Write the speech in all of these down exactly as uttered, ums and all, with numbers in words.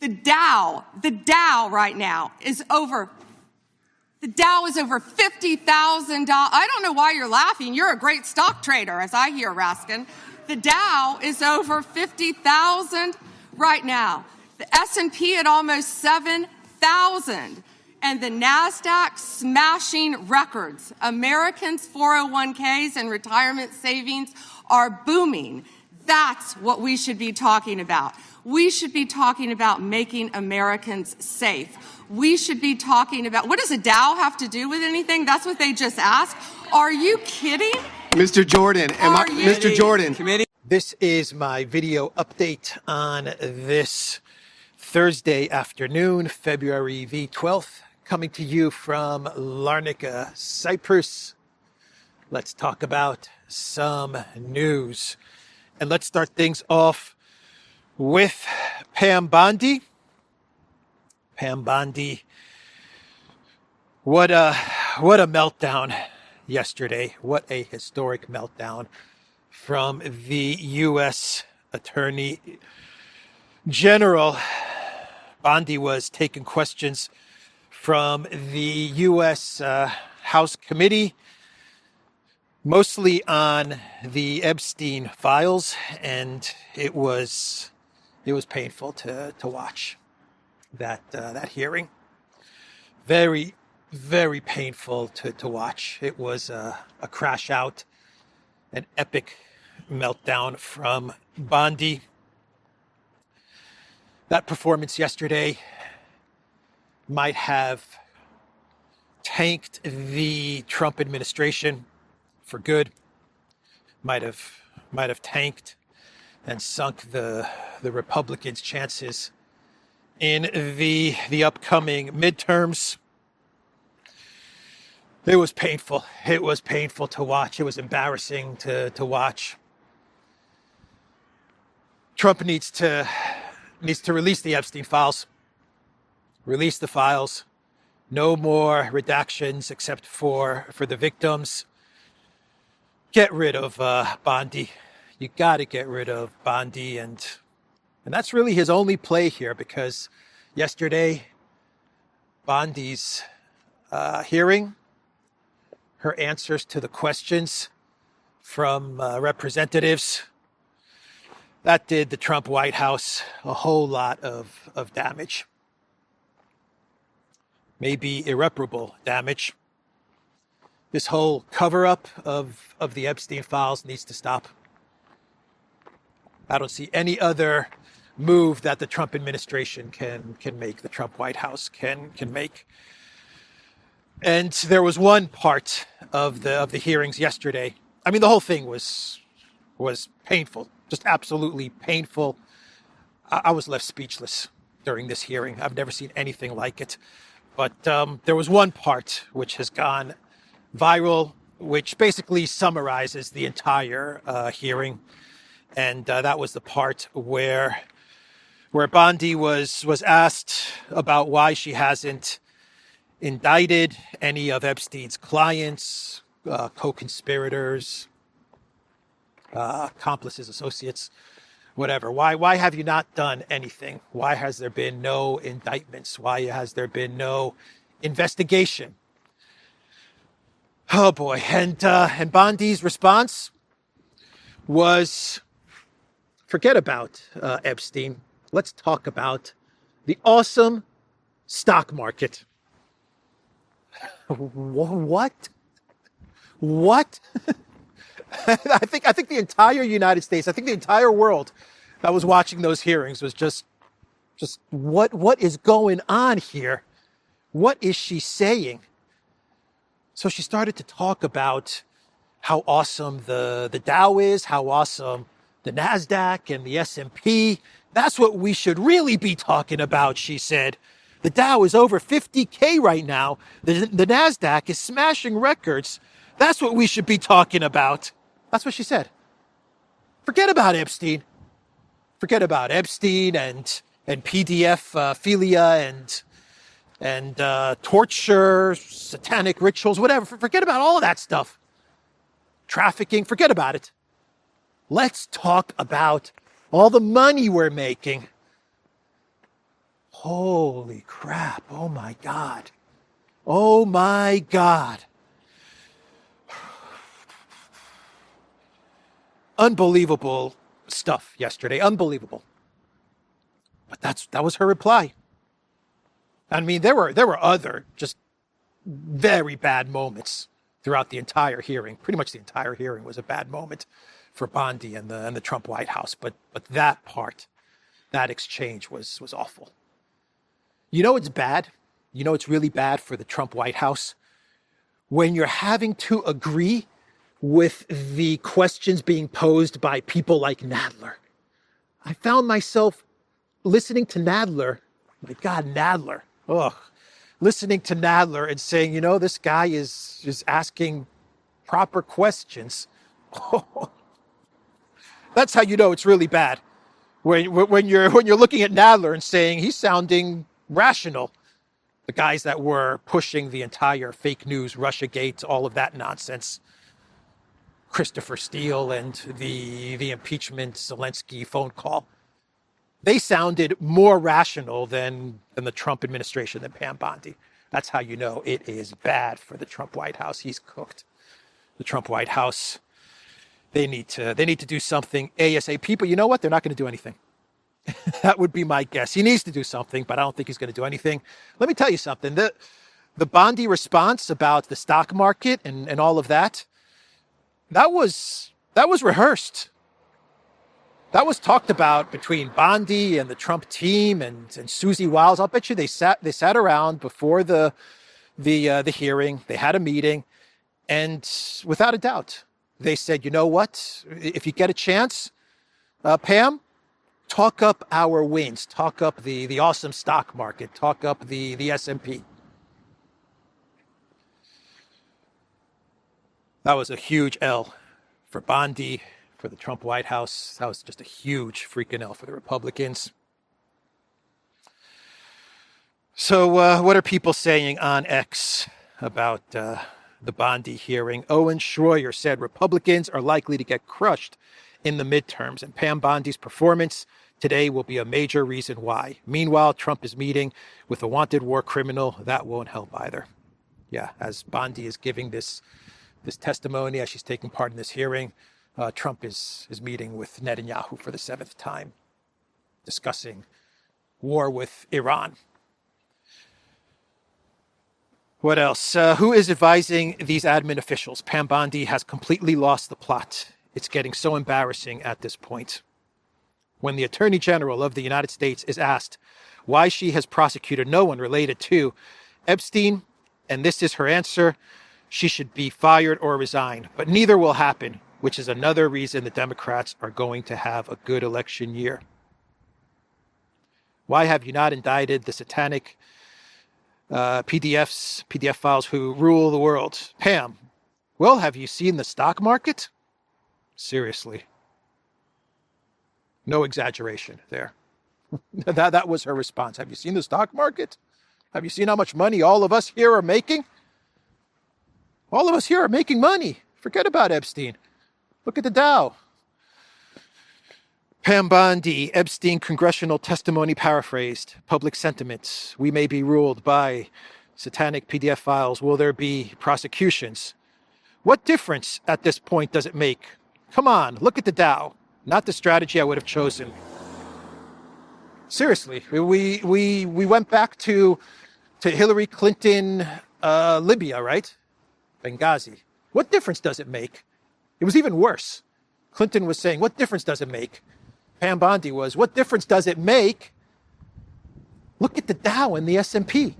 The Dow, the Dow right now is over, the Dow is over fifty thousand dollars. I don't know why you're laughing. You're a great stock trader, as I hear, Raskin. The Dow is over fifty thousand right now. The S and P at almost seven thousand. And the NASDAQ smashing records. Americans' four oh one k's and retirement savings are booming. That's what we should be talking about. We should be talking about making Americans safe. We should be talking about, what does a Dow have to do with anything? That's what they just asked. Are you kidding? Mister Jordan, am I, you- Mister Jordan. Committee. This is my video update on this Thursday afternoon, February the twelfth, coming to you from Larnaca, Cyprus. Let's talk about some news. And let's start things off with Pam Bondi. Pam Bondi, what a, what a meltdown yesterday. What a historic meltdown from the U S Attorney General. Bondi was taking questions from the U S uh, House Committee, mostly on the Epstein files, and it was it was painful to to watch that uh, that hearing. Very, very painful to, to watch. It was a, a crash out, an epic meltdown from Bondi. That performance yesterday might have tanked the Trump administration for good. Might have might have tanked and sunk the the Republicans' chances in the the upcoming midterms. It was painful. It was painful to watch. It was embarrassing to, to watch. Trump needs to needs to release the Epstein files. Release the files. No more redactions except for, for the victims. Get rid of uh, Bondi. You got to get rid of Bondi, and and that's really his only play here, because yesterday Bondi's uh, hearing, her answers to the questions from uh, representatives, that did the Trump White House a whole lot of, of damage. Maybe irreparable damage. This whole cover-up of, of the Epstein files needs to stop. I don't see any other move that the Trump administration can can make, the Trump White House can can make. And there was one part of the of the hearings yesterday. I mean, the whole thing was was painful, just absolutely painful. I, I was left speechless during this hearing. I've never seen anything like it. But um, there was one part which has gone viral, which basically summarizes the entire uh, hearing, and uh, that was the part where where Bondi was was asked about why she hasn't indicted any of Epstein's clients, uh, co-conspirators, uh, accomplices, associates, whatever. Why why have you not done anything? Why has there been no indictments? Why has there been no investigation? Oh boy. And uh, and Bondi's response was, forget about uh, Epstein. Let's talk about the awesome stock market. What? What? I think I think the entire United States, I think the entire world that was watching those hearings was just, just what what is going on here? What is she saying? So she started to talk about how awesome the, the Dow is, how awesome the NASDAQ and the S and P. That's what we should really be talking about, she said. The Dow is over fifty K right now. The, the NASDAQ is smashing records. That's what we should be talking about. That's what she said. Forget about Epstein. Forget about Epstein and and P D F uh, philia and and uh, torture, satanic rituals, whatever. Forget about all of that stuff. Trafficking, forget about it. Let's talk about all the money we're making. Holy crap. Oh my God. Oh my God. Unbelievable stuff yesterday. Unbelievable. But that's that was her reply. I mean, there were there were other just very bad moments throughout the entire hearing. Pretty much the entire hearing was a bad moment for Bondi and the and the Trump White House. But but that part, that exchange was was awful. You know it's bad. You know it's really bad for the Trump White House when you're having to agree with the questions being posed by people like Nadler. I found myself listening to Nadler. My God, Nadler. Ugh. Listening to Nadler and saying, you know, this guy is, is asking proper questions. That's how you know it's really bad. When, when you're when you're looking at Nadler and saying he's sounding rational. The guys that were pushing the entire fake news, Russiagate, all of that nonsense. Christopher Steele and the the impeachment Zelensky phone call. They sounded more rational than, than the Trump administration, than Pam Bondi. That's how you know it is bad for the Trump White House. He's cooked. The Trump White House, they need to they need to do something ASAP. But you know what? They're not going to do anything. That would be my guess. He needs to do something, but I don't think he's going to do anything. Let me tell you something. The, the Bondi response about the stock market and, and all of that, that was that was rehearsed. That was talked about between Bondi and the Trump team and, and Susie Wiles. I'll bet you they sat they sat around before the the uh, the hearing. They had a meeting, and without a doubt, they said, you know what? If you get a chance, uh, Pam, talk up our wins. Talk up the the awesome stock market. Talk up the the S and P. That was a huge L for Bondi, for the Trump White House. That was just a huge freaking L for the Republicans. So uh, what are people saying on X about uh, the Bondi hearing? Owen Schroyer said Republicans are likely to get crushed in the midterms, and Pam Bondi's performance today will be a major reason why. Meanwhile, Trump is meeting with a wanted war criminal. That won't help either. Yeah, as Bondi is giving this this testimony, as she's taking part in this hearing, uh, Trump is, is meeting with Netanyahu for the seventh time, discussing war with Iran. What else? Uh, who is advising these admin officials? Pam Bondi has completely lost the plot. It's getting so embarrassing at this point. When the Attorney General of the United States is asked why she has prosecuted no one related to Epstein, and this is her answer, she should be fired or resign. But neither will happen, which is another reason the Democrats are going to have a good election year. Why have you not indicted the satanic uh, P D Fs, P D F files who rule the world? Pam, well, have you seen the stock market? Seriously. No exaggeration there. that, that was her response. Have you seen the stock market? Have you seen how much money all of us here are making? All of us here are making money. Forget about Epstein. Look at the Dow. Pam Bondi, Epstein congressional testimony paraphrased. Public sentiment. We may be ruled by satanic P D F files. Will there be prosecutions? What difference at this point does it make? Come on, look at the Dow. Not the strategy I would have chosen. Seriously, we we we went back to to Hillary Clinton, uh, Libya, right? Benghazi. What difference does it make? It was even worse. Clinton was saying, what difference does it make? Pam Bondi was, what difference does it make? Look at the Dow and the S and P.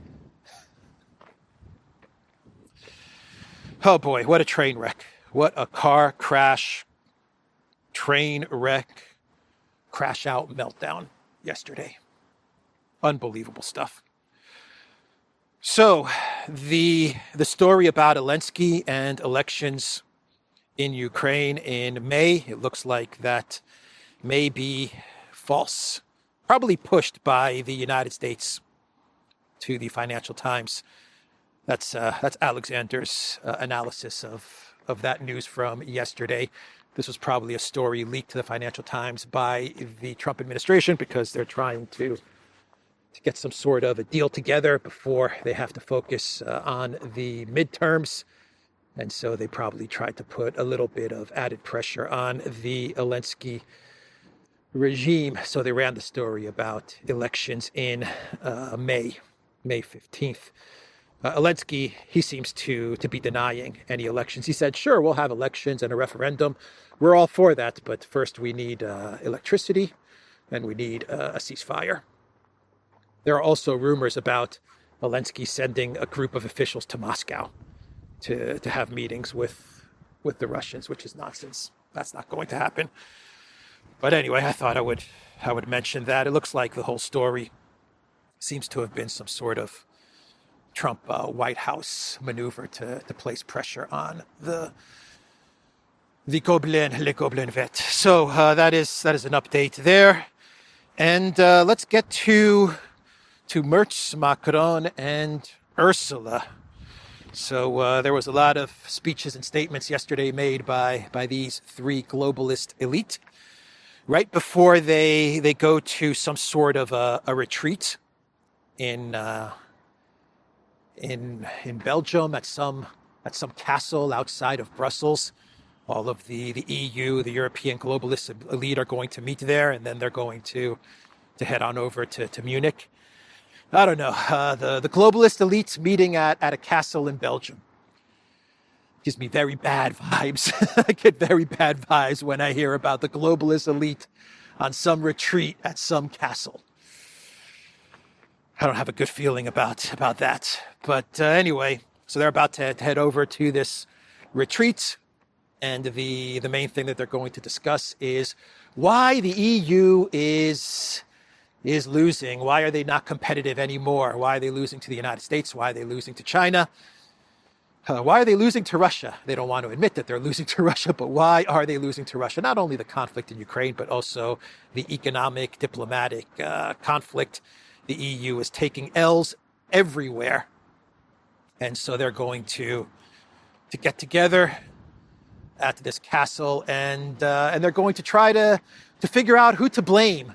Oh boy, what a train wreck. What a car crash, train wreck, crash out meltdown yesterday. Unbelievable stuff. So the the story about Zelensky and elections in Ukraine in May, it looks like that may be false, probably pushed by the United States to the Financial Times. That's uh, that's Alexander's uh, analysis of, of that news from yesterday. This was probably a story leaked to the Financial Times by the Trump administration because they're trying to to get some sort of a deal together before they have to focus uh, on the midterms. And so they probably tried to put a little bit of added pressure on the Zelensky regime. So they ran the story about elections in uh, May, May fifteenth. Uh, Zelensky, he seems to, to be denying any elections. He said, sure, we'll have elections and a referendum. We're all for that. But first we need uh, electricity and we need uh, a ceasefire. There are also rumors about Zelensky sending a group of officials to Moscow to, to have meetings with, with the Russians, which is nonsense. That's not going to happen. But anyway, I thought I would I would mention that. It looks like the whole story seems to have been some sort of Trump uh, White House maneuver to, to place pressure on the the Gobelin, Le Gobelin vet. So uh, that is that is an update there. And uh, let's get to to Merz, Macron, and Ursula. So uh, there was a lot of speeches and statements yesterday made by by these three globalist elite right before they they go to some sort of a, a retreat in uh, in in Belgium at some at some castle outside of Brussels. All of the, the E U, the European globalist elite, are going to meet there, and then they're going to to head on over to, to Munich. I don't know. Uh, the, the globalist elites meeting at, at a castle in Belgium gives me very bad vibes. I get very bad vibes when I hear about the globalist elite on some retreat at some castle. I don't have a good feeling about, about that. But uh, anyway, so they're about to, to head over to this retreat. And the, the main thing that they're going to discuss is why the E U is... is losing. Why are they not competitive anymore? Why are they losing to the United States? Why are they losing to China? Uh, why are they losing to Russia? They don't want to admit that they're losing to Russia, but why are they losing to Russia? Not only the conflict in Ukraine, but also the economic, diplomatic uh, conflict. The E U is taking L's everywhere. And so they're going to, to get together at this castle, and uh, and they're going to try to, to figure out who to blame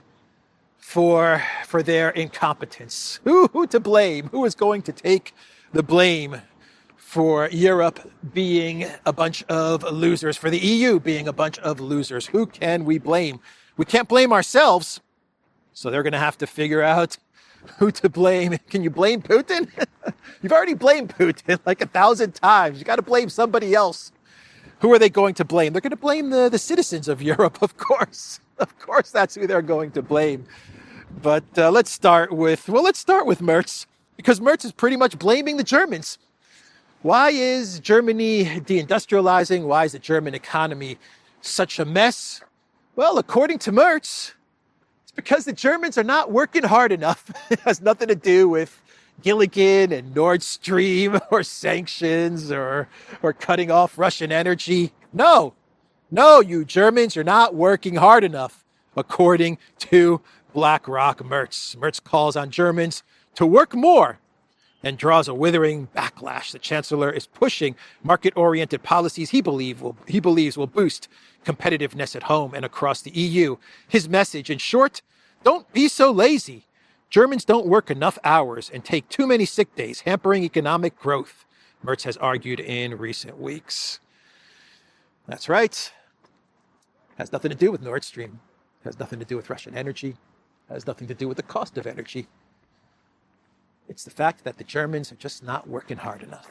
for for their incompetence. Who, who to blame? Who is going to take the blame for Europe being a bunch of losers, for the E U being a bunch of losers? Who can we blame? We can't blame ourselves, so they're going to have to figure out who to blame. Can you blame Putin? You've already blamed Putin like a thousand times. You got to blame somebody else. Who are they going to blame? They're going to blame the, the citizens of Europe, of course. Of course, that's who they're going to blame. But uh, let's start with, well, let's start with Merz, because Merz is pretty much blaming the Germans. Why is Germany deindustrializing? Why is the German economy such a mess? Well, according to Merz, it's because the Germans are not working hard enough. It has nothing to do with Gilligan and Nord Stream or sanctions or or cutting off Russian energy. No, no, you Germans are not working hard enough, according to BlackRock Merz. Merz calls on Germans to work more and draws a withering backlash. The chancellor is pushing market-oriented policies he believe will he believes will boost competitiveness at home and across the E U. His message, in short, don't be so lazy. Germans don't work enough hours and take too many sick days, hampering economic growth, Merz has argued in recent weeks. That's right. Has nothing to do with Nord Stream. Has nothing to do with Russian energy. Has nothing to do with the cost of energy. It's the fact that the Germans are just not working hard enough.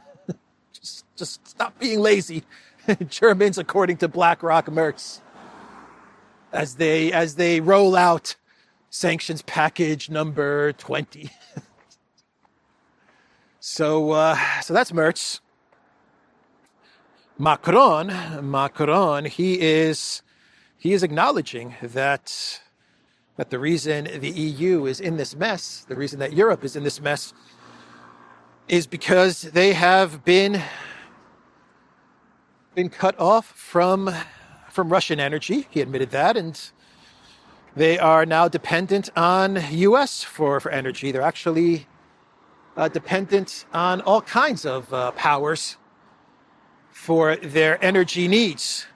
just, just stop being lazy, Germans, according to BlackRock Merz, as they as they roll out sanctions package number twenty. so, uh, so that's Merz. Macron, Macron, he is he is acknowledging that that the reason the E U is in this mess, the reason that Europe is in this mess, is because they have been been cut off from from Russian energy. He admitted that, and they are now dependent on U S for, for energy. They're actually uh, dependent on all kinds of uh, powers for their energy needs.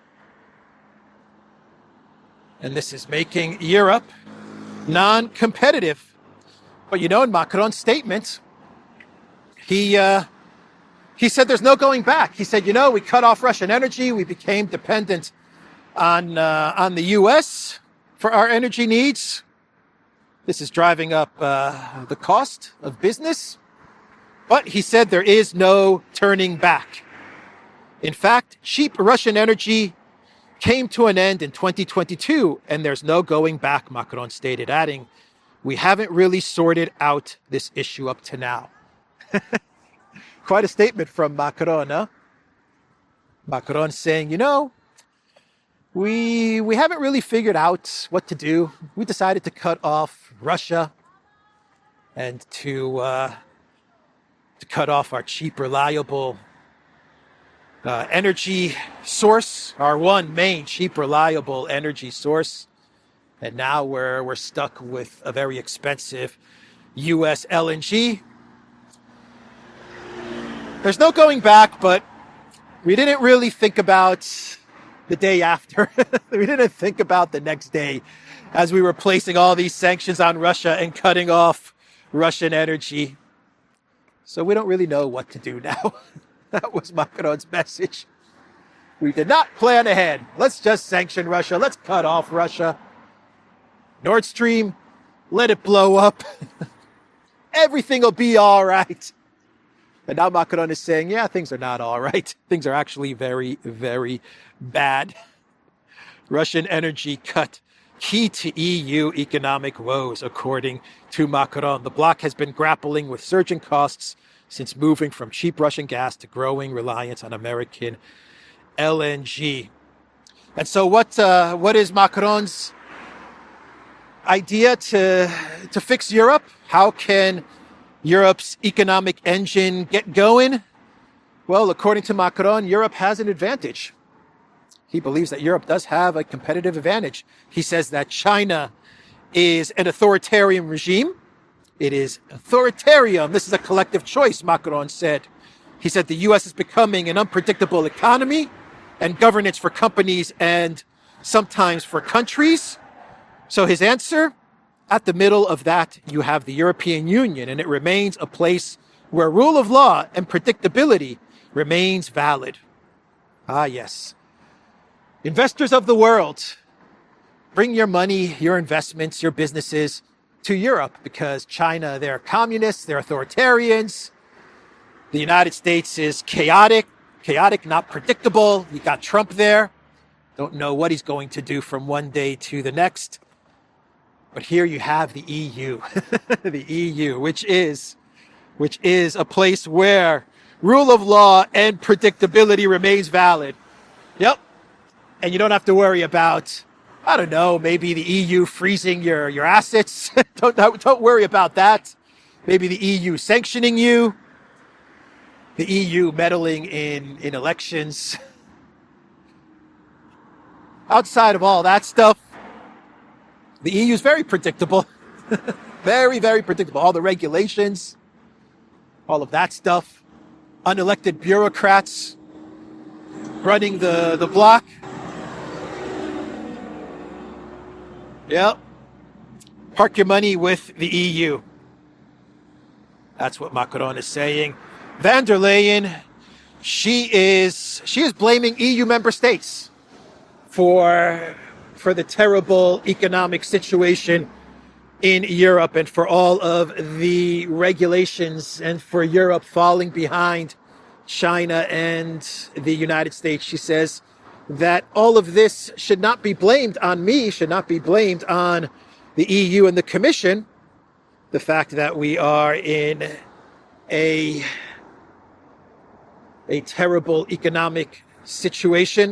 And this is making Europe non-competitive. But you know, in Macron's statement, he uh, he said there's no going back. He said, you know, we cut off Russian energy. We became dependent on uh, on the U S for our energy needs. This is driving up uh, the cost of business. But he said there is no turning back. In fact, cheap Russian energy came to an end in twenty twenty-two, and there's no going back, Macron stated, adding, we haven't really sorted out this issue up to now. Quite a statement from Macron, huh? Macron saying, you know, we we haven't really figured out what to do. We decided to cut off Russia and to uh, to cut off our cheap, reliable uh, energy source, our one main cheap, reliable energy source. And now we're we're stuck with a very expensive U S L N G. There's no going back, but we didn't really think about the day after. We didn't think about the next day as we were placing all these sanctions on Russia and cutting off Russian energy. So we don't really know what to do now. That was Macron's message. We did not plan ahead. Let's just sanction Russia. Let's cut off Russia. Nord Stream, let it blow up. Everything will be all right. And now Macron is saying, yeah, things are not all right. Things are actually very, very bad. Russian energy cut key to E U economic woes, according to Macron. The bloc has been grappling with surging costs since moving from cheap Russian gas to growing reliance on American L N G. And so what uh, what is Macron's idea to to fix Europe? How can Europe's economic engine get going? Well, according to Macron, Europe has an advantage. He believes that Europe does have a competitive advantage. He says that China is an authoritarian regime. It is authoritarian. This is a collective choice, Macron said. He said the U S is becoming an unpredictable economy and governance for companies and sometimes for countries. So his answer, at the middle of that, you have the European Union, and it remains a place where rule of law and predictability remains valid. Ah, yes. Investors of the world, bring your money, your investments, your businesses to Europe, because China, they're communists, they're authoritarians. The United States is chaotic, chaotic, not predictable. You got Trump there. Don't know what he's going to do from one day to the next. But here you have the E U, the E U, which is, which is a place where rule of law and predictability remains valid. Yep. And you don't have to worry about, I don't know, maybe the E U freezing your, your assets. don't, don't, don't worry about that. Maybe the E U sanctioning you. The E U meddling in, in elections. Outside of all that stuff, the E U is very predictable. very, very predictable. All the regulations, all of that stuff. Unelected bureaucrats running the, the block. Yep. Park your money with the E U. That's what Macron is saying. Van der Leyen, she is she is blaming E U member states for for the terrible economic situation in Europe and for all of the regulations and for Europe falling behind China and the United States. She says that all of this should not be blamed on me, should not be blamed on the E U and the Commission. The fact that we are in a, a terrible economic situation.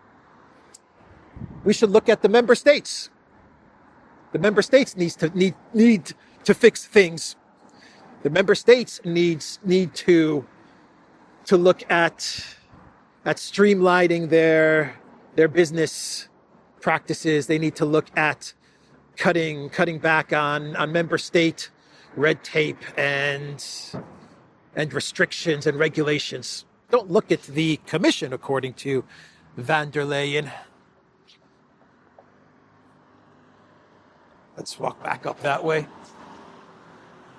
We should look at the member states. The member states needs to need need to fix things. The member states needs need to to look at at streamlining their their business practices. They need to look at cutting cutting back on, on member state red tape and and restrictions and regulations. Don't look at the Commission, according to Van der Leyen. Let's walk back up that way.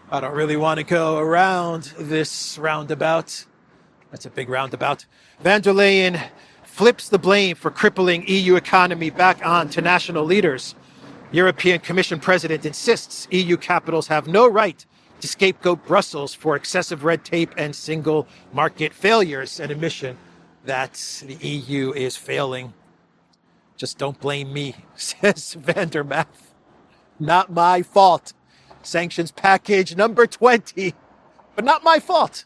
I don't really want to go around this roundabout. That's a big roundabout. Van der Leyen flips the blame for crippling E U economy back on to national leaders. European Commission President insists E U capitals have no right to scapegoat Brussels for excessive red tape and single market failures, an admission that the E U is failing. Just don't blame me, says Van der Math. Not my fault. Sanctions package number twenty, but not my fault.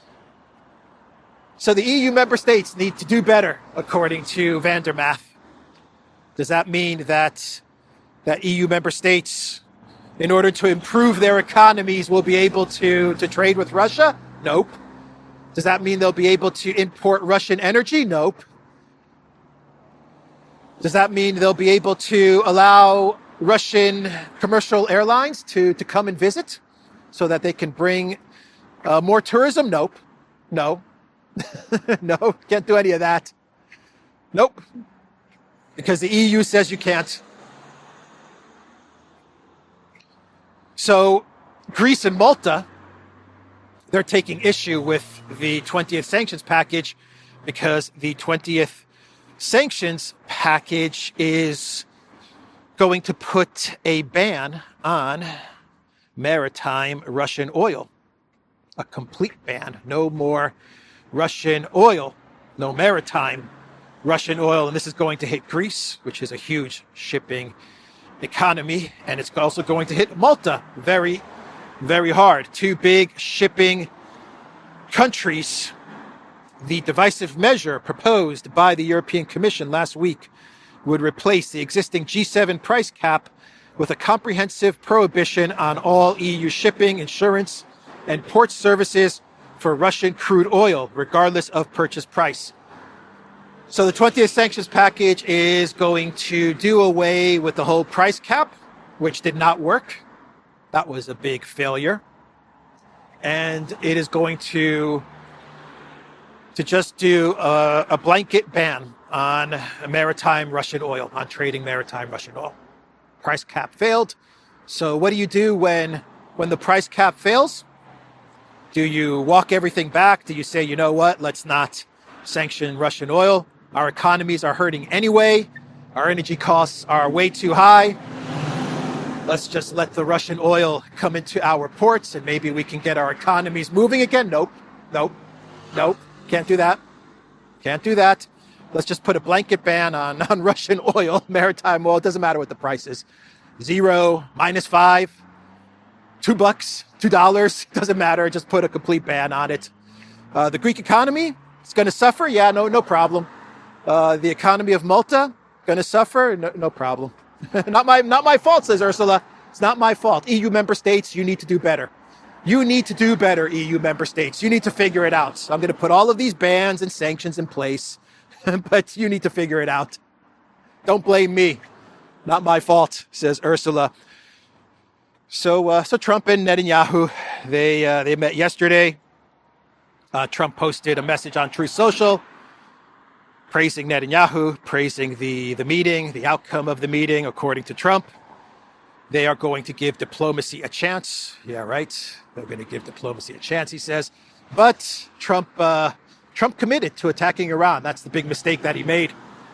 So the E U member states need to do better, according to Van der Math. Does that mean that that E U member states, in order to improve their economies, will be able to, to trade with Russia? Nope. Does that mean they'll be able to import Russian energy? Nope. Does that mean they'll be able to allow Russian commercial airlines to, to come and visit so that they can bring uh, more tourism? Nope. No. No, can't do any of that. Nope. Because the E U says you can't. So Greece and Malta, they're taking issue with the twentieth sanctions package because the twentieth sanctions package is going to put a ban on maritime Russian oil. A complete ban. No more Russian oil. No maritime Russian oil. And this is going to hit Greece, which is a huge shipping economy. And it's also going to hit Malta very, very hard. Two big shipping countries. The divisive measure proposed by the European Commission last week would replace the existing G seven price cap with a comprehensive prohibition on all E U shipping, insurance, and port services for Russian crude oil, regardless of purchase price. So the twentieth sanctions package is going to do away with the whole price cap, which did not work. That was a big failure. And it is going to to just do a, a blanket ban on maritime Russian oil, on trading maritime Russian oil. Price cap failed. So what do you do when, when the price cap fails? Do you walk everything back? Do you say, you know what, let's not sanction Russian oil? Our economies are hurting anyway. Our energy costs are way too high. Let's just let the Russian oil come into our ports and maybe we can get our economies moving again. Nope, nope, nope. Can't do that. Can't do that. Let's just put a blanket ban on, on Russian oil, maritime oil. It doesn't matter what the price is. Zero, minus five, two bucks, two dollars. Doesn't matter. Just put a complete ban on it. Uh, the Greek economy is going to suffer. Yeah, no, no problem. Uh, the economy of Malta going to suffer. No, no problem. not my, not my fault, says Ursula. It's not my fault. E U member states, you need to do better. You need to do better, E U member states. You need to figure it out. So I'm going to put all of these bans and sanctions in place, but you need to figure it out. Don't blame me. Not my fault, says Ursula. So, uh, so Trump and Netanyahu, they uh, they met yesterday. Uh, Trump posted a message on Truth Social, praising Netanyahu, praising the the meeting, the outcome of the meeting, according to Trump. They are going to give diplomacy a chance. Yeah, right. They're going to give diplomacy a chance, he says. But Trump, uh, Trump committed to attacking Iran. That's the big mistake that he made.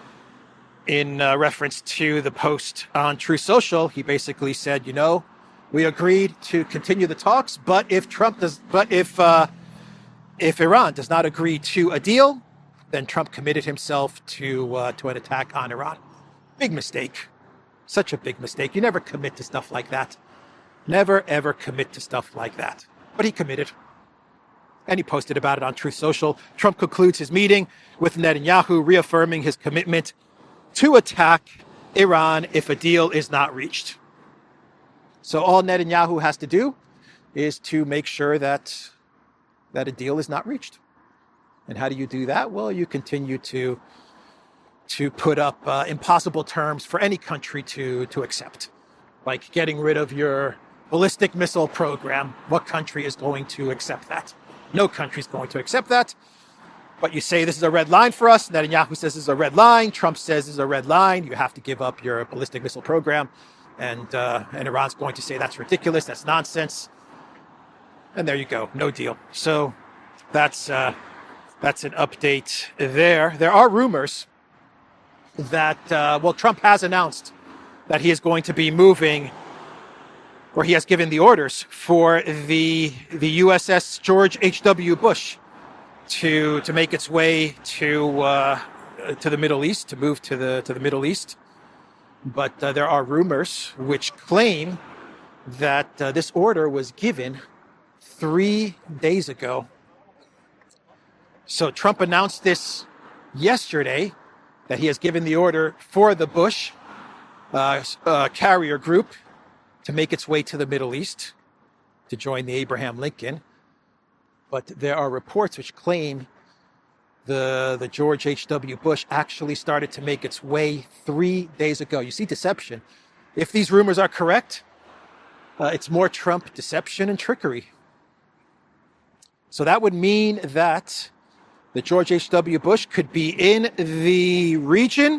In uh, reference to the post on Truth Social, he basically said, you know, we agreed to continue the talks, but if Trump does, but if uh, if Iran does not agree to a deal, then Trump committed himself to uh, to an attack on Iran. Big mistake. Such a big mistake. You never commit to stuff like that. Never, ever commit to stuff like that. But he committed. And he posted about it on Truth Social. Trump concludes his meeting with Netanyahu, reaffirming his commitment to attack Iran if a deal is not reached. So all Netanyahu has to do is to make sure that, that a deal is not reached. And how do you do that? Well, you continue to to put up uh, impossible terms for any country to, to accept, like getting rid of your ballistic missile program. What country is going to accept that? No country is going to accept that. But you say this is a red line for us. Netanyahu says this is a red line. Trump says this is a red line. You have to give up your ballistic missile program. And, uh, and Iran's going to say that's ridiculous. That's nonsense. And there you go, no deal. So that's uh, that's an update there. There are rumors that, uh, well, Trump has announced that he is going to be moving, or he has given the orders for the the U S S George H W. Bush to to make its way to uh, to the Middle East, to move to the to the Middle East. But uh, there are rumors which claim that uh, this order was given three days ago. So Trump announced this yesterday, that he has given the order for the Bush uh, uh, carrier group to make its way to the Middle East to join the Abraham Lincoln. But there are reports which claim the, the George H W. Bush actually started to make its way three days ago. You see deception. If these rumors are correct, uh, it's more Trump deception and trickery. So that would mean that the George H W. Bush could be in the region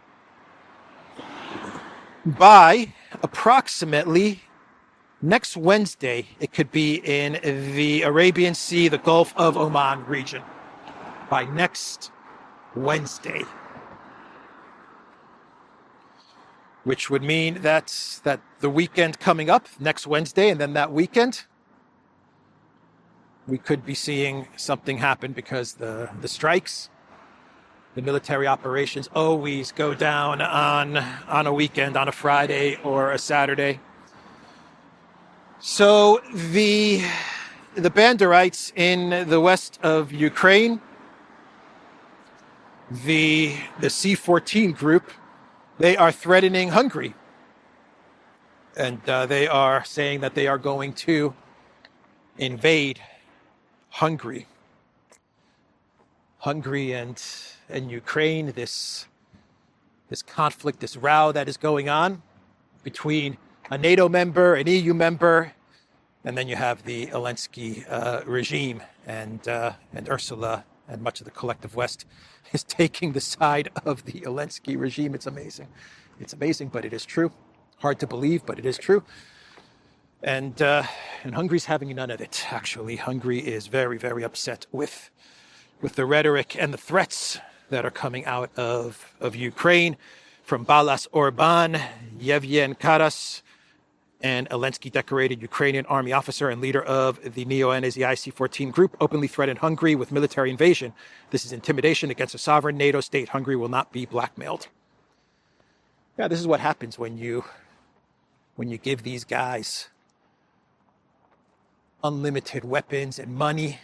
by approximately next Wednesday. It could be in the Arabian Sea, the Gulf of Oman region by next Wednesday, which would mean that, that the weekend coming up next Wednesday, and then that weekend, we could be seeing something happen, because the, the strikes, the military operations always go down on, on a weekend, on a Friday or a Saturday. So the, the Banderites in the west of Ukraine, the, the C fourteen group, they are threatening Hungary. And uh, they are saying that they are going to invade Hungary. Hungary and and Ukraine, this this conflict, this row that is going on between a NATO member, an E U member, and then you have the Zelensky uh, regime, and uh, and Ursula and much of the collective West is taking the side of the Zelensky regime. It's amazing. It's amazing, but it is true. Hard to believe, but it is true. And uh, and Hungary's having none of it, actually. Hungary is very, very upset with with the rhetoric and the threats that are coming out of, of Ukraine from Balas Orban, Yevhen Karas, and Zelensky, decorated Ukrainian army officer and leader of the neo-N A Z I C fourteen group, openly threatened Hungary with military invasion. This is intimidation against a sovereign NATO state. Hungary will not be blackmailed. Yeah, this is what happens when you when you give these guys unlimited weapons and money.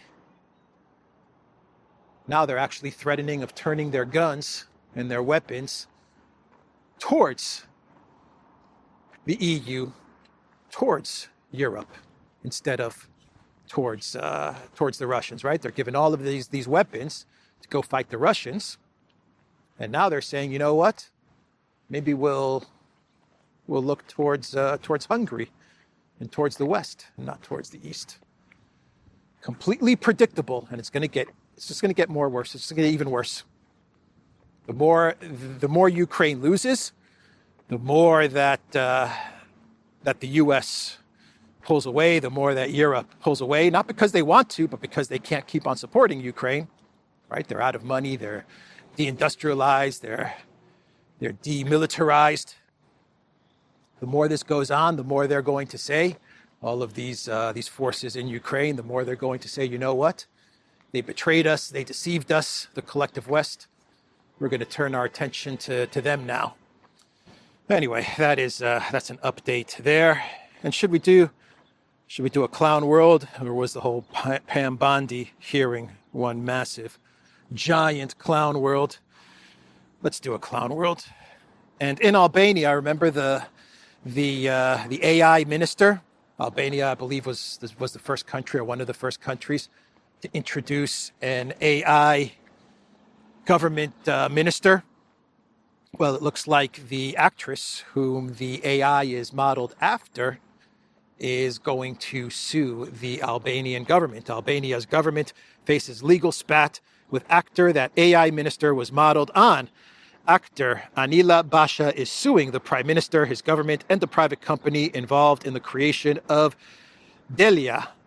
Now they're actually threatening of turning their guns and their weapons towards the E U, towards Europe, instead of towards uh, towards the Russians, right? They're giving all of these these weapons to go fight the Russians, and now they're saying, you know what? Maybe we'll we'll look towards uh, towards Hungary and towards the West, and not towards the East. Completely predictable, and it's going to get it's just going to get more worse. It's going to get even worse. The more the more Ukraine loses, the more that uh, that the U S pulls away, the more that Europe pulls away, not because they want to, but because they can't keep on supporting Ukraine, right? They're out of money, they're deindustrialized, they're they're demilitarized. The more this goes on, the more they're going to say, all of these uh, these forces in Ukraine, the more they're going to say, you know what? They betrayed us, they deceived us, the collective West. We're going to turn our attention to, to them now. Anyway, that is uh, that's an update there. And should we do should we do a clown world, or was the whole Pam Bondi hearing one massive, giant clown world? Let's do a clown world. And in Albania, I remember the the uh, the A I minister. Albania, I believe, was was the first country, or one of the first countries, to introduce an A I government uh, minister. Well, it looks like the actress whom the A I is modeled after is going to sue the Albanian government. Albania's government faces legal spat with actor that A I minister was modeled on. Actor Anila Basha is suing the prime minister, his government, and the private company involved in the creation of Delia,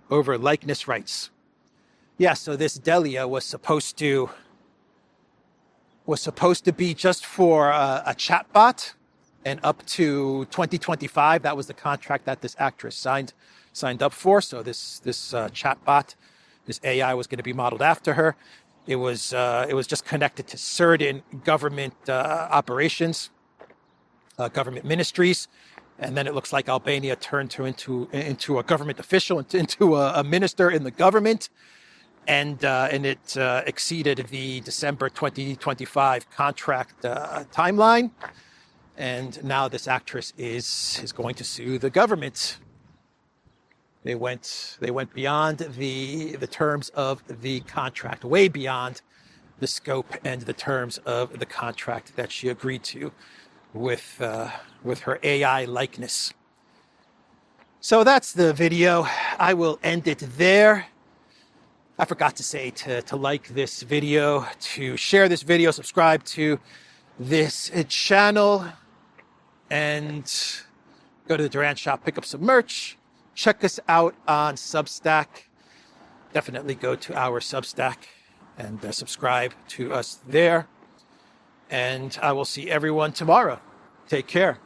over likeness rights. Yeah, so this Delia was supposed to was supposed to be just for a, a chatbot, and up to twenty twenty-five, that was the contract that this actress signed signed up for. So this this uh, chatbot, this A I, was going to be modeled after her. It was uh, it was just connected to certain government uh, operations, uh, government ministries, and then it looks like Albania turned her into into a government official, into a, a minister in the government. And uh, and it uh, exceeded the December twenty twenty-five contract uh, timeline, and now this actress is is going to sue the government. They went they went beyond the the terms of the contract, way beyond the scope and the terms of the contract that she agreed to with uh, with her A I likeness. So that's the video. I will end it there. I forgot to say to, to like this video, to share this video, subscribe to this channel, and go to the Duran shop, pick up some merch. Check us out on Substack. Definitely go to our Substack and uh, subscribe to us there. And I will see everyone tomorrow. Take care.